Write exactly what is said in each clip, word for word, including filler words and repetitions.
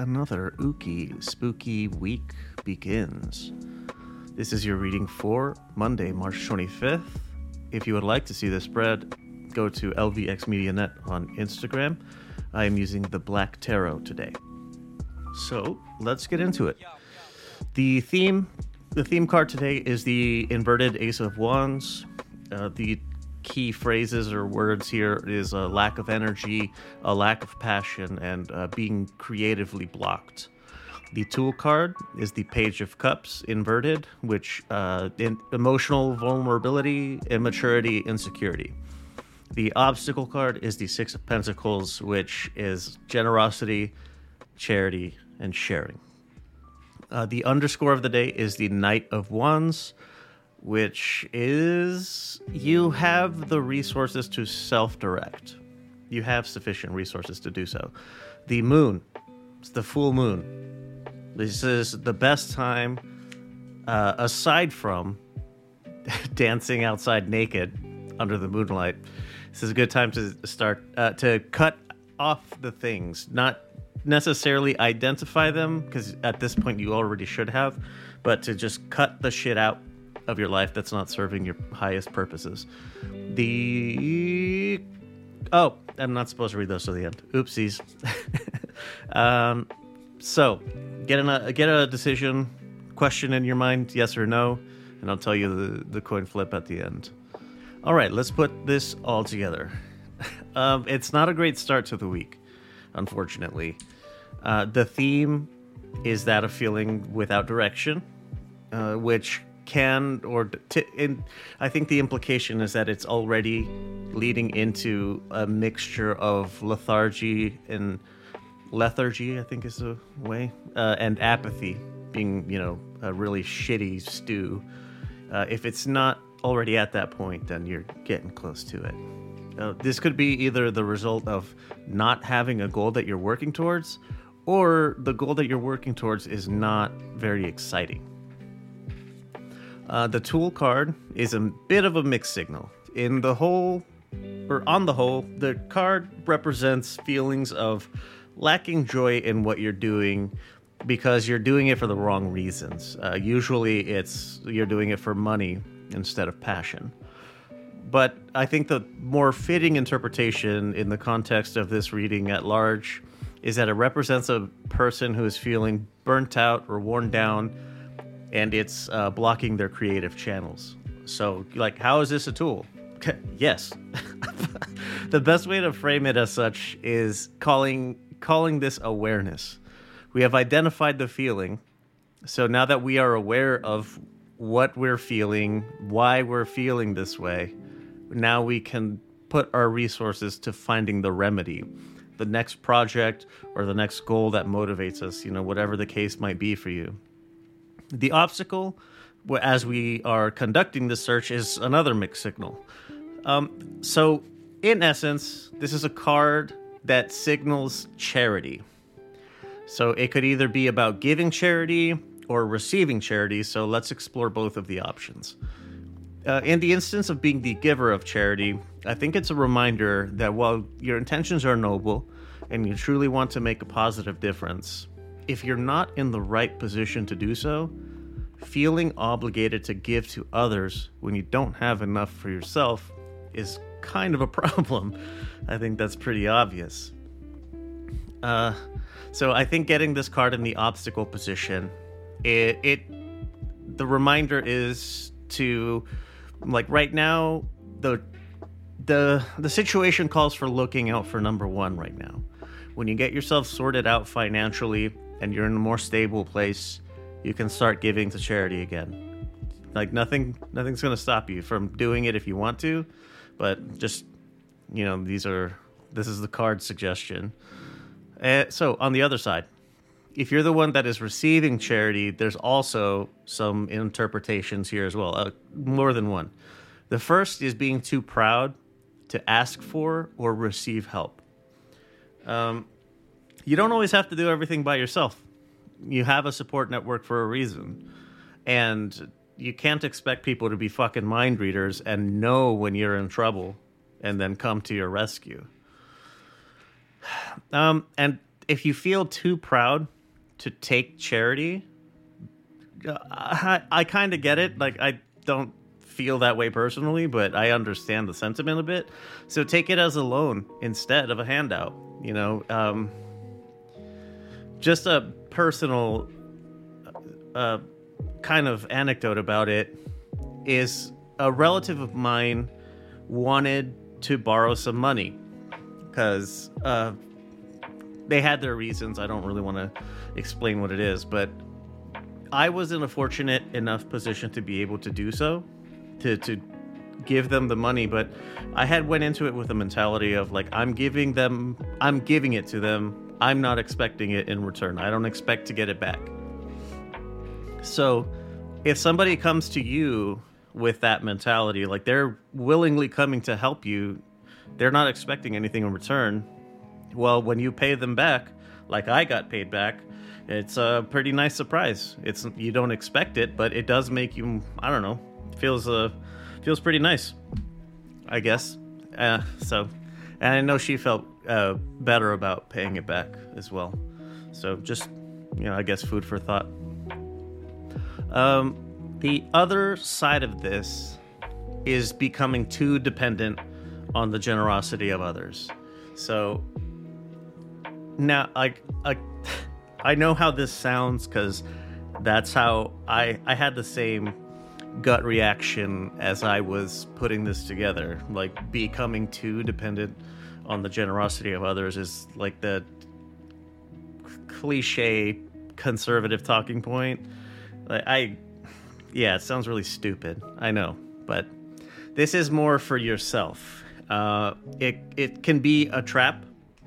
another ooky, spooky week begins. This is your reading for Monday, March twenty-fifth. If you would like to see the spread, go to L V X Media Net on Instagram. I am using the Black Tarot today. So, let's get into it. The theme, the theme card today is the inverted Ace of Wands. Uh, the key phrases or words here is a lack of energy, a lack of passion, and uh, being creatively blocked. The Tool card is the Page of Cups inverted, which uh, in emotional vulnerability, immaturity, insecurity. The Obstacle card is the Six of Pentacles, which is generosity, charity, and sharing. Uh, the underscore of the day is the Knight of Wands, which is you have the resources to self-direct. You have sufficient resources to do so. The moon, it's the full moon. This is the best time, uh, aside from dancing outside naked under the moonlight. This is a good time to start, uh, to cut off the things, not necessarily identify them, because at this point you already should have, but to just cut the shit out of your life that's not serving your highest purposes. The oh, I'm not supposed to read those to the end. Oopsies. um, so get a get a decision question in your mind, yes or no, and I'll tell you the the coin flip at the end. All right, let's put this all together. um, it's not a great start to the week, unfortunately. Uh, the theme is that of feeling without direction, uh, which can or t- in, I think the implication is that it's already leading into a mixture of lethargy and lethargy, I think is the way, uh, and apathy being, you know, a really shitty stew. Uh, if it's not already at that point, then you're getting close to it. Uh, this could be either the result of not having a goal that you're working towards, or the goal that you're working towards is not very exciting. Uh, the Tool card is a bit of a mixed signal. In the whole, or on the whole, the card represents feelings of lacking joy in what you're doing because you're doing it for the wrong reasons. Uh, usually it's you're doing it for money instead of passion. But I think the more fitting interpretation in the context of this reading at large is that it represents a person who is feeling burnt out or worn down, and it's uh, blocking their creative channels. So, like, how is this a tool? Yes. The best way to frame it as such is calling calling this awareness. We have identified the feeling. So now that we are aware of what we're feeling, why we're feeling this way, now we can put our resources to finding the remedy, the next project or the next goal that motivates us, you know, whatever the case might be for you. The obstacle, as we are conducting this search, is another mixed signal. Um, so, in essence, this is a card that signals charity. So it could either be about giving charity or receiving charity, so let's explore both of the options. Uh, in the instance of being the giver of charity, I think it's a reminder that while your intentions are noble and you truly want to make a positive difference, if you're not in the right position to do so, feeling obligated to give to others when you don't have enough for yourself is kind of a problem. I think that's pretty obvious. Uh, so I think getting this card in the obstacle position, it, it the reminder is to, like, right now, the the the situation calls for looking out for number one right now. When you get yourself sorted out financially and you're in a more stable place, you can start giving to charity again. Like, nothing, nothing's going to stop you from doing it if you want to, but just, you know, these are, this is the card suggestion. Uh, so on the other side, if you're the one that is receiving charity, there's also some interpretations here as well, uh, more than one. The first is being too proud to ask for or receive help. Um, you don't always have to do everything by yourself. You have a support network for a reason. And you can't expect people to be fucking mind readers and know when you're in trouble and then come to your rescue. Um, and if you feel too proud to take charity. Uh, I, I kind of get it. Like, I don't feel that way personally, but I understand the sentiment a bit. So take it as a loan instead of a handout. You know, um, just a personal uh, kind of anecdote about it is a relative of mine wanted to borrow some money because uh, they had their reasons. I don't really want to explain what it is, but I was in a fortunate enough position to be able to do so, to to give them the money. But I had went into it with a mentality of like, I'm giving them, I'm giving it to them. I'm not expecting it in return. I don't expect to get it back. So if somebody comes to you with that mentality, like they're willingly coming to help you, they're not expecting anything in return. Well, when you pay them back, like I got paid back, it's a pretty nice surprise. It's, you don't expect it, but it does make you, I don't know, feels uh feels pretty nice, I guess. Uh, so, and I know she felt uh, better about paying it back as well. So just, you know, I guess food for thought. Um, the other side of this is becoming too dependent on the generosity of others. So now, I, I, I know how this sounds because that's how I, I had the same gut reaction as I was putting this together. Like, becoming too dependent on the generosity of others is like the cliche conservative talking point. Like, I, yeah, it sounds really stupid. I know, but this is more for yourself. Uh, it it can be a trap.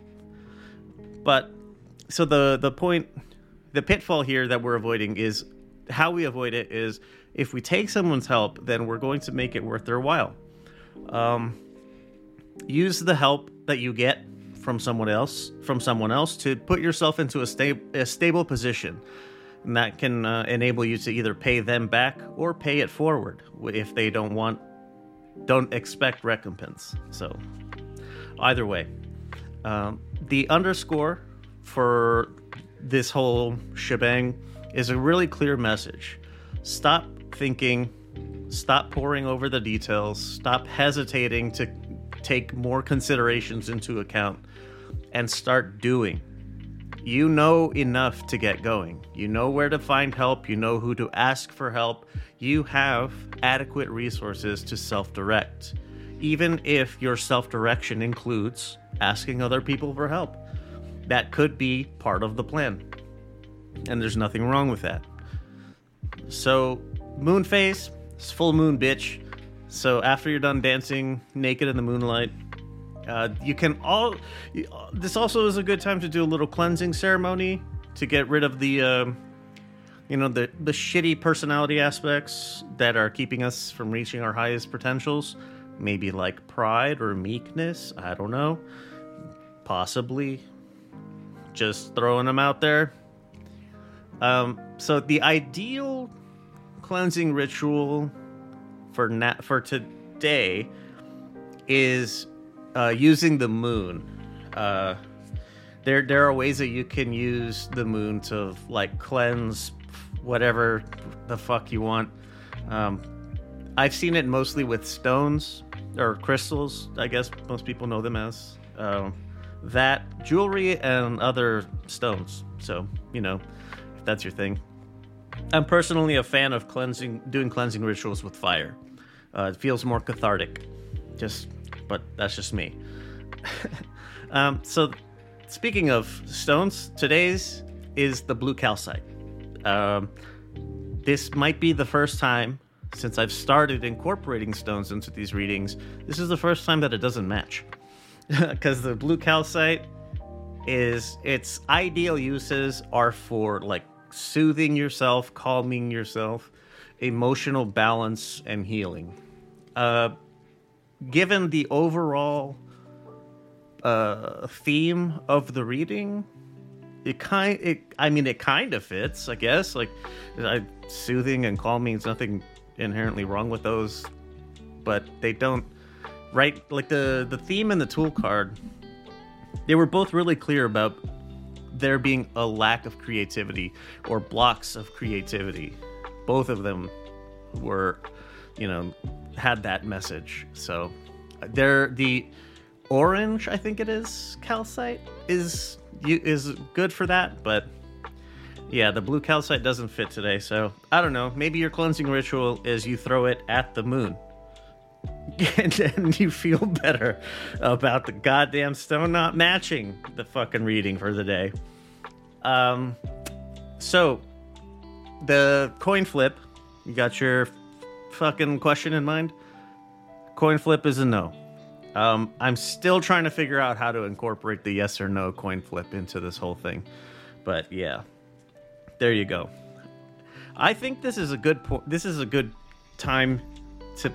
But so the the point, the pitfall here that we're avoiding is how we avoid it is if we take someone's help, then we're going to make it worth their while. Um, use the help that you get from someone else, from someone else, to put yourself into a, sta- a stable position, and that can uh, enable you to either pay them back or pay it forward if they don't want, don't expect recompense. So, either way, um, the underscore for this whole shebang is a really clear message. Stop thinking, stop poring over the details, stop hesitating to take more considerations into account, and start doing. You know enough to get going. You know where to find help. You know who to ask for help. You have adequate resources to self-direct, even if your self-direction includes asking other people for help. That could be part of the plan, and there's nothing wrong with that. So, moon phase, it's full moon, bitch. So after you're done dancing naked in the moonlight, uh, you can all. This also is a good time to do a little cleansing ceremony to get rid of the, uh, you know, the the shitty personality aspects that are keeping us from reaching our highest potentials. Maybe like pride or meekness. I don't know. Possibly. Just throwing them out there. Um, so the ideal cleansing ritual for na- for today is uh, using the moon. Uh, there there are ways that you can use the moon to like cleanse whatever the fuck you want. Um, I've seen it mostly with stones or crystals. I guess most people know them as uh, that, jewelry, and other stones. So, you know, if that's your thing. I'm personally a fan of cleansing, doing cleansing rituals with fire. Uh, it feels more cathartic. Just, but that's just me. um, so, speaking of stones, today's is the blue calcite. Um, this might be the first time since I've started incorporating stones into these readings. This is the first time that it doesn't match, because the blue calcite is its ideal uses are for like soothing yourself, calming yourself, emotional balance, and healing. Uh, given the overall uh, theme of the reading, it kind, it, I mean, it kind of fits, I guess. Like, I, soothing and calming, there's nothing inherently wrong with those, but they don't, right? Like the the theme and the tool card, they were both really clear about there being a lack of creativity or blocks of creativity. Both of them were, you know, had that message. So they're the orange, I think it is, calcite is is good for that, but yeah, the blue calcite doesn't fit today. So I don't know, maybe your cleansing ritual is you throw it at the moon and then you feel better about the goddamn stone not matching the fucking reading for the day. Um so the coin flip, you got your fucking question in mind? Coin flip is a no. Um, I'm still trying to figure out how to incorporate the yes or no coin flip into this whole thing. But yeah, there you go. I think this is a good po- This is a good time to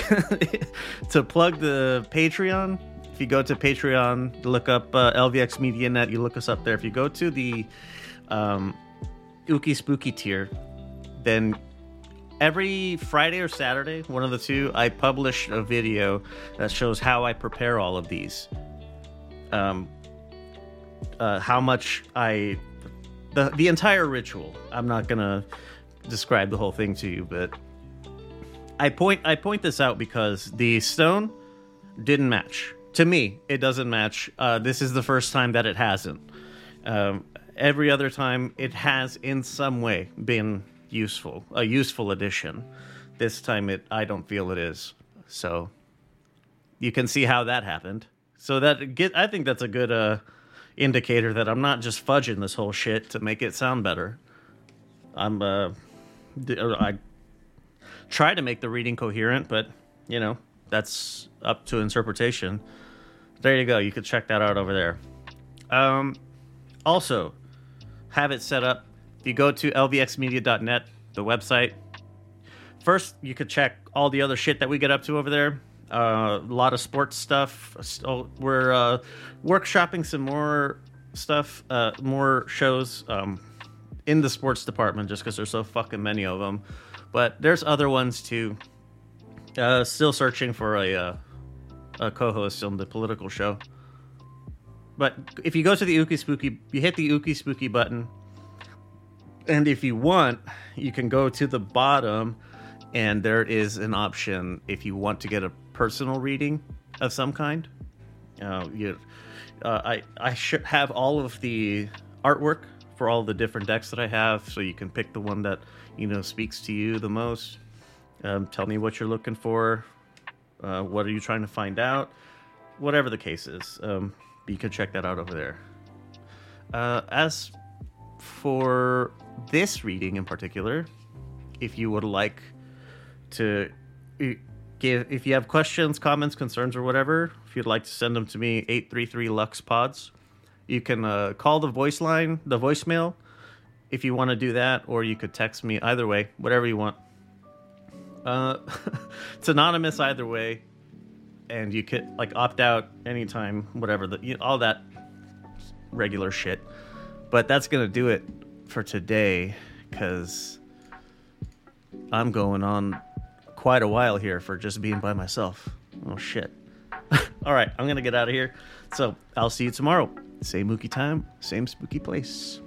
to plug the Patreon. If you go to Patreon, look up uh, L V X Media Net, you look us up there. If you go to the um, Ookie Spooky tier, then every Friday or Saturday, one of the two, I publish a video that shows how I prepare all of these. Um, uh, how much I... The, the entire ritual. I'm not going to describe the whole thing to you, but I point I point this out because the stone didn't match. To me, it doesn't match. Uh, this is the first time that it hasn't. Um, every other time, it has in some way been useful, a useful addition. This time it I don't feel it is. So you can see how that happened. So that get I think that's a good uh indicator that I'm not just fudging this whole shit to make it sound better. I'm uh I try to make the reading coherent, but you know, that's up to interpretation. There you go. You could check that out over there. Um also have it set up. If you go to L V X media dot net, the website, first you could check all the other shit that we get up to over there. Uh, a lot of sports stuff. So we're uh, workshopping some more stuff, uh, more shows um, in the sports department just because there's so fucking many of them. But there's other ones too. Uh, still searching for a, uh, a co-host on the political show. But if you go to the Ookie Spooky, you hit the Ookie Spooky button. And if you want, you can go to the bottom, and there is an option if you want to get a personal reading of some kind. Uh, you, uh, I I should have all of the artwork for all the different decks that I have, so you can pick the one that you know speaks to you the most. Um, tell me what you're looking for. Uh, what are you trying to find out? Whatever the case is, um, you can check that out over there. Uh, as for this reading in particular, if you would like to give, if you have questions, comments, concerns, or whatever, if you'd like to send them to me, eight three three Lux Pods, you can uh, call the voice line, the voicemail, if you want to do that, or you could text me. Either way, whatever you want. Uh, it's anonymous either way, and you could like opt out anytime, whatever the you know, all that regular shit. But that's gonna do it for today, because I'm going on quite a while here for just being by myself. Oh shit. All right, I'm gonna get out of here. So I'll see you tomorrow. Same Mookie time, same spooky place.